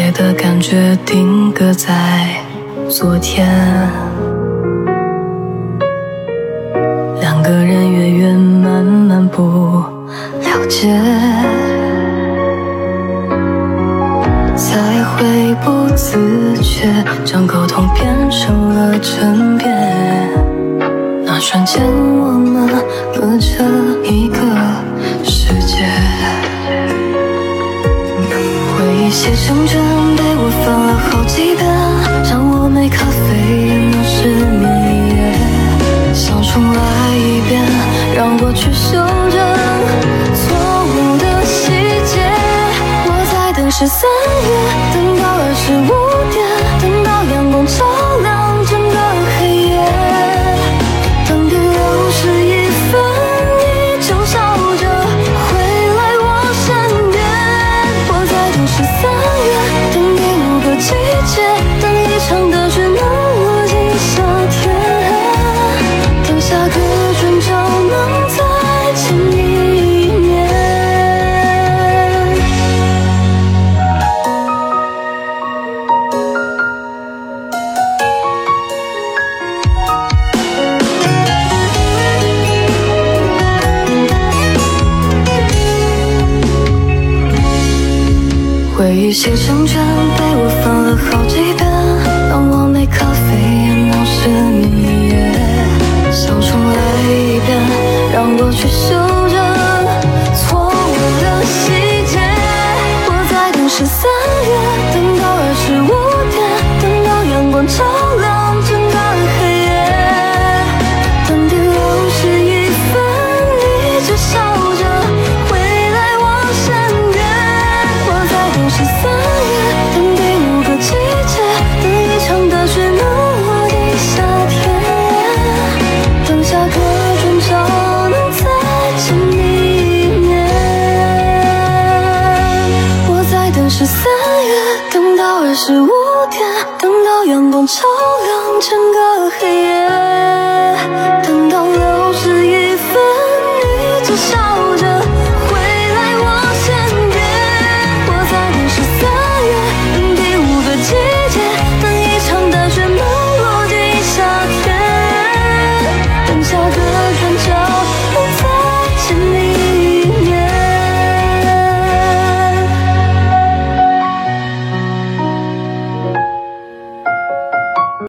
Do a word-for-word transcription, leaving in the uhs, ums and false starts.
爱的感觉定格在昨天，两个人越远慢慢不了解，才会不自觉将沟通变成了争辩。那瞬间我们隔着一个世界，回忆写成卷被我翻了好几遍，让我没咖啡能失眠夜，想重来一遍，让我去修正错误的细节。我在等十三月，等到二十五点，等到阳光照亮整个黑夜，等第六十一分，你就笑着回来我身边。我在等十三月，等第五个季节，等一场的雪能落进夏天，等下个转角能再见一面。回忆写成卷被我翻了好几遍，让我没咖啡也能失眠夜，想重来一遍，让我去修正错误的细节。我在等十三月，等到二十五点，等到阳光照亮整个黑夜，等第六十一分，你就笑着回来我身边。我在等十三月，等第五个季节，等一场的雪能落进夏天，等下个转角能再见一面。我在等十三月，等到二十五点，等到阳光照亮整个黑夜，等到六十一分，你就笑